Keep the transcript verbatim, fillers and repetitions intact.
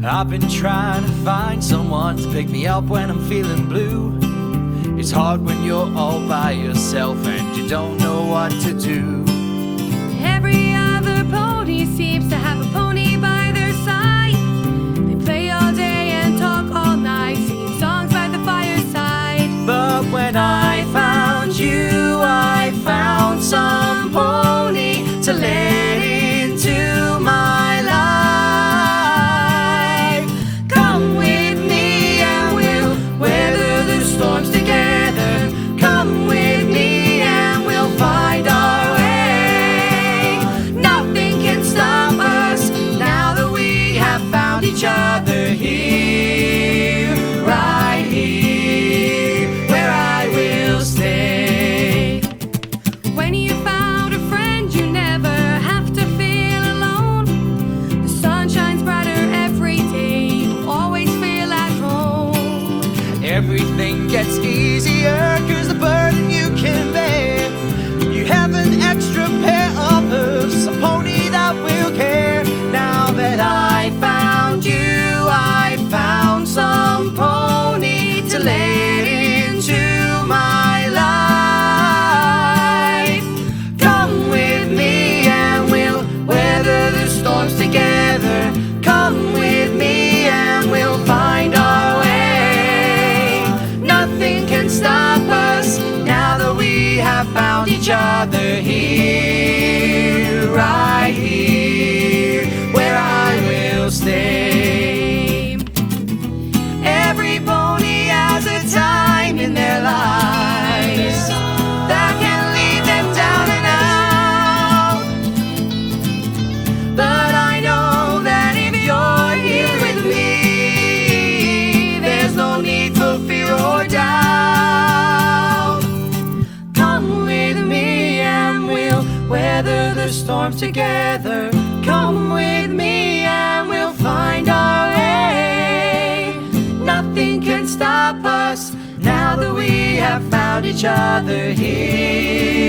I've been trying to find someone to pick me up when I'm feeling blue. It's hard when you're all by yourself and you don't know what to do. Every other pony seems to have a pony by their side. They play all day and talk all night, singing songs by the fireside. But when I found you, I found some pony to let into my life. Come with me and we'll weather the storms together. Come with me and we'll find our way. Nothing can stop us now that we have found each other here, right here, where I will stay. When you found a friend, you never have to feel alone. The sun shines brighter every day, you always feel at home. Everything gets easier cause the burden you can bear. You have an extra pair of hooves, a pony that will care. Now that I found you, I found some pony to let into my life. Come with me and we'll weather the storms together. Come with me and we'll find our way. Nothing can stop us now that we have found each other here, right here, where I will stay. Every pony has a time in their lives that can lead them down and out. But I know that if you're here with me, there's no need for fear or doubt. Come with me and we'll weather the storms together. Come with me and we'll find our way. Nothing can stop us now that we have found each other here.